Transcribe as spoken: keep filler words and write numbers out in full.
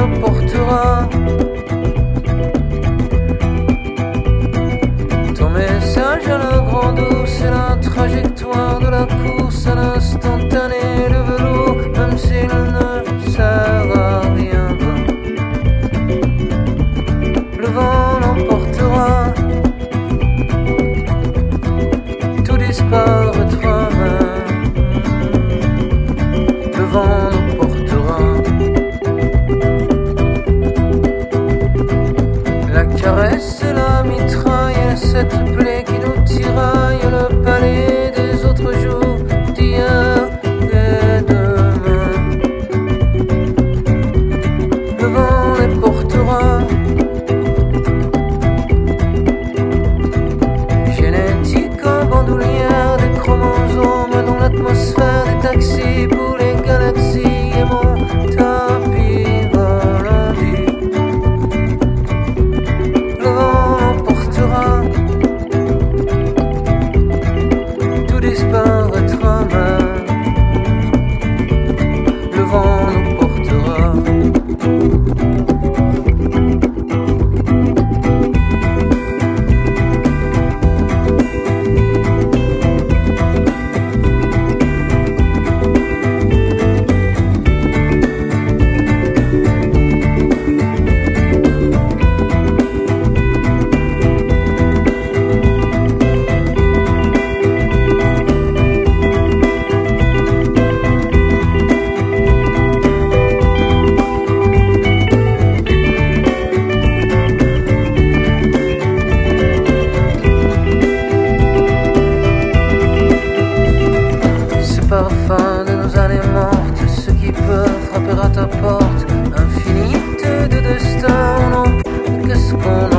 nous portera. Ton message à la grande eau, c'est la trajectoire de la course à l'instantané, le velours, même s'il ne sert à rien. Le vent l'emportera, tout disparaîtra même. Le vent nous portera. La caresse et la mitraille, et cette plaie qui nous tiraille, le palais des autres jours, d'hier et demain. Le vent les portera. Génétique en bandoulière, des chromosomes dans l'atmosphère, des taxis pour les galaxies et mon tapis volant dit. Le vent l'emportera, tout disparaîtra même. Le vent nous portera. Parfum de nos années mortes, ceux qui peuvent frapper à ta porte, infinité de destin, non, qu'est-ce qu'on